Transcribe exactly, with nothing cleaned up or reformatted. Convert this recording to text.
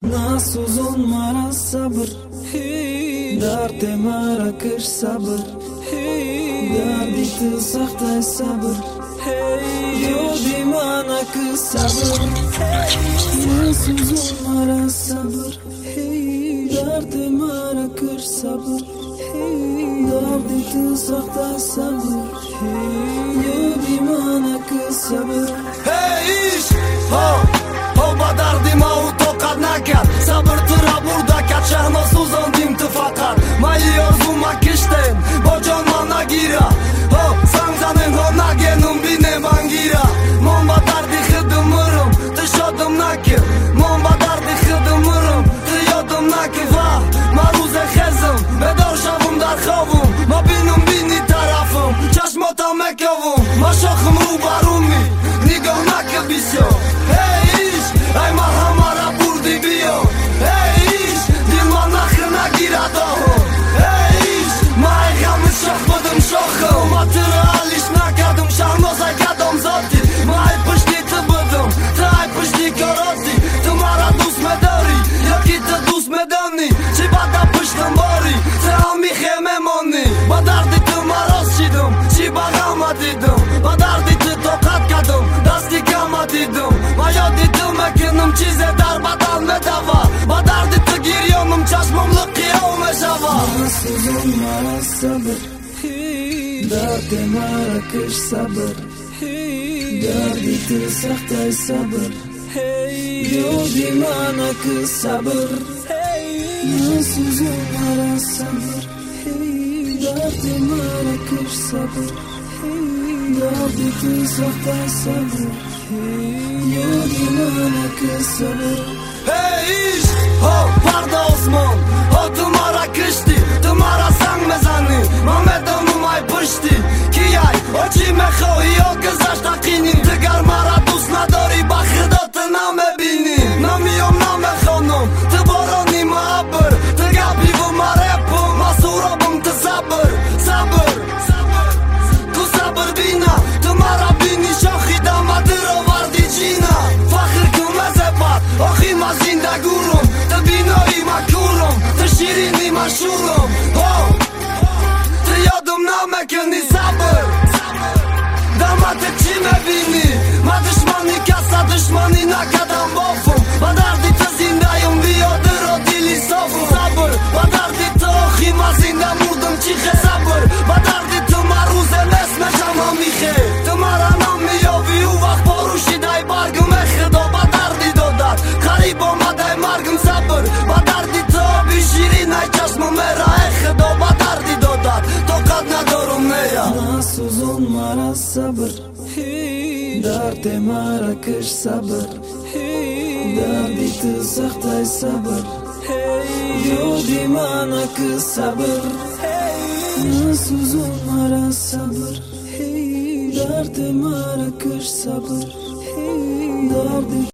ناسوزون مرا صبر درد مرا کش صبر دردی تو سخت ای صبر یادی من که صبر ناسوزون مرا صبر درد مرا کش صبر دردی تو سخت ای صبر یادی من که صبر هیش ها ها با دردی ما و طاقت نکرد صبر تو را برده کرد شهنا سوزاندیم تو فقط مایی آرزو ما کشتیم با جان ما نگیره ها سنگ زنیم ها نگینم بینه من گیره من با دردی خودم مرم تو شادم نکر من با دردی خودم مرم تو یادم نکر و ما روز خزم بدار شوم در خوابم ما بینم بینی طرفم چشماتا مکوم ما شاخم رو برومی نگاه نکر بسیار هیش ای ما همه را بردی بیا هیش دل ما نخر نگیرد آهو هیش ما ای غم شاخ بدم شاخم ما تو را حالیش نکردم شهناز ای قدم زادی ما ای پشتی تو بدم تو ای پشتی کاراتی تو مرا دوست مداری یکی تو دوست مدانی چی بدا پشتم باری تو هم میخیمه مانی با دردی تو مرا شیدم چی با غم دیدم با دردی تو طاقت کردم دستی کم دیدم ما یادی تو مکنم چیز در بدن مدوا با دردی تو گیریانم چشمم لقیام شوا ناسوزون مرا صبر درد مرا کش صبر دردی تو سخت ای صبر یادی من که صبر ناسوزون مرا صبر درد مرا کش صبر دردی تو سخت ای صبر یادی من که صبر هیش ها پرد آسمان ها تو مرا کشتی تو مرا سنگ مزنی ما میدانم ای پشتی کی ای او چی میخواهی یا گذشت اقینی دگر مرا دوست نداری با خدات نمیبینی نمیام نمیخوانم تو بارانی معبر تو گبی و مرپم ما سورابم تو صبر صبر تو صبر بینا تو مرا بینی شاخی دامد رو وردی جینا فخر کن مزبت آخی ما زنده گورم تو بینایی ما کورم تو شیرینی ما شورم تو یادم نمکنی صبر دامت چی میبینی ما دشمنی کسا دشمنی نکدم بافم با دردی تو زنده یم بیاد را دیلی صافم صبر با دردی تو آخی ما زنده مردم چی خه صبر با دردی تو ما روز نسمشم هم میخه تو مرا نمیابی او وقت باروشی دای برگم خدا با دردی دادد قریب آمده مرگم صبر با دردی تو آبی شیرین ای چشم میره خدا با دردی دادد طاقت ندارم نیا ناسوزون مرا صبر درد مرا کش صبر دردی تو سخت ای صبر یادی من که صبر ناسوزون مرا صبر درد مرا کش صبر دردی